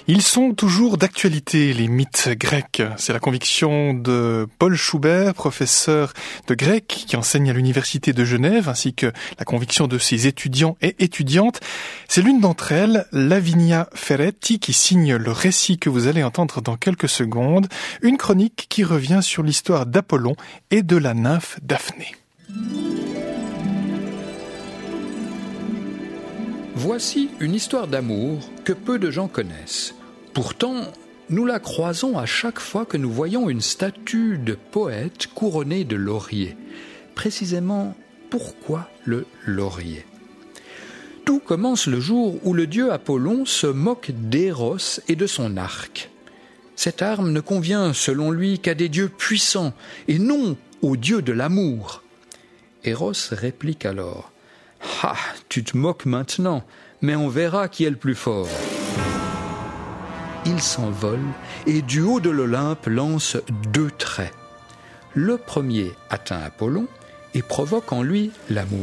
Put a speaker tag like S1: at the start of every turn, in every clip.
S1: Ils sont toujours d'actualité, les mythes grecs. C'est la conviction de Paul Schubert, professeur de grec qui enseigne à l'Université de Genève, ainsi que la conviction de ses étudiants et étudiantes. C'est l'une d'entre elles, Lavinia Ferretti, qui signe le récit que vous allez entendre dans quelques secondes, une chronique qui revient sur l'histoire d'Apollon et de la nymphe Daphné.
S2: Voici une histoire d'amour que peu de gens connaissent. Pourtant, nous la croisons à chaque fois que nous voyons une statue de poète couronnée de lauriers. Précisément, pourquoi le laurier ? Tout commence le jour où le dieu Apollon se moque d'Éros et de son arc. Cette arme ne convient, selon lui, qu'à des dieux puissants et non aux dieux de l'amour. Éros réplique alors « Ah, tu te moques maintenant, mais on verra qui est le plus fort. » Il s'envole et du haut de l'Olympe lance 2 traits. Le premier atteint Apollon et provoque en lui l'amour.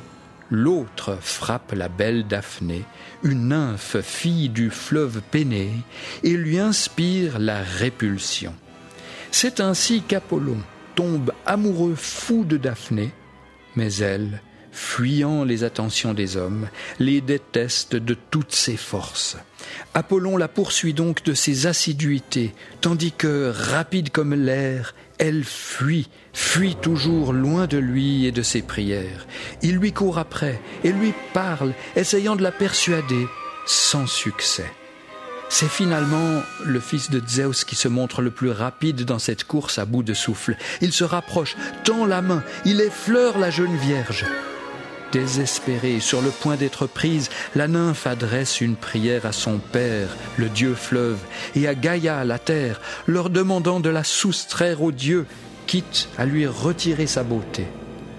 S2: L'autre frappe la belle Daphné, une nymphe fille du fleuve Pénée, et lui inspire la répulsion. C'est ainsi qu'Apollon tombe amoureux fou de Daphné, mais elle, fuyant les attentions des hommes, les déteste de toutes ses forces. Apollon la poursuit donc de ses assiduités, tandis que, rapide comme l'air, elle fuit toujours loin de lui et de ses prières. Il lui court après et lui parle, essayant de la persuader, sans succès. C'est finalement le fils de Zeus qui se montre le plus rapide dans cette course à bout de souffle. Il se rapproche, tend la main, il effleure la jeune vierge. Désespérée, sur le point d'être prise, la nymphe adresse une prière à son père, le dieu fleuve, et à Gaïa, la terre, leur demandant de la soustraire au dieu, quitte à lui retirer sa beauté.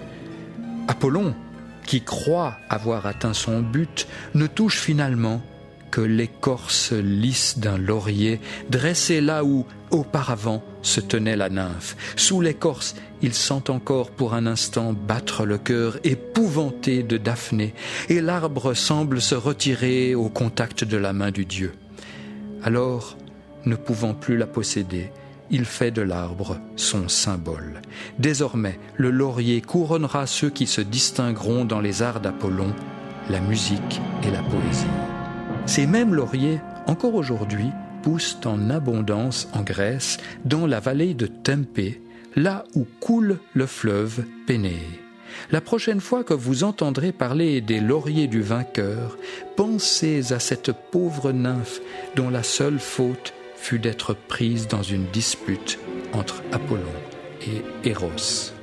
S2: Apollon, qui croit avoir atteint son but, ne touche finalement que l'écorce lisse d'un laurier dressé là où, auparavant, se tenait la nymphe. Sous l'écorce, il sent encore pour un instant battre le cœur épouvanté de Daphné, et l'arbre semble se retirer au contact de la main du dieu. Alors, ne pouvant plus la posséder, il fait de l'arbre son symbole. Désormais, le laurier couronnera ceux qui se distingueront dans les arts d'Apollon, la musique et la poésie. Ces mêmes lauriers, encore aujourd'hui, poussent en abondance en Grèce, dans la vallée de Tempé, là où coule le fleuve Pénée. La prochaine fois que vous entendrez parler des lauriers du vainqueur, pensez à cette pauvre nymphe dont la seule faute fut d'être prise dans une dispute entre Apollon et Éros.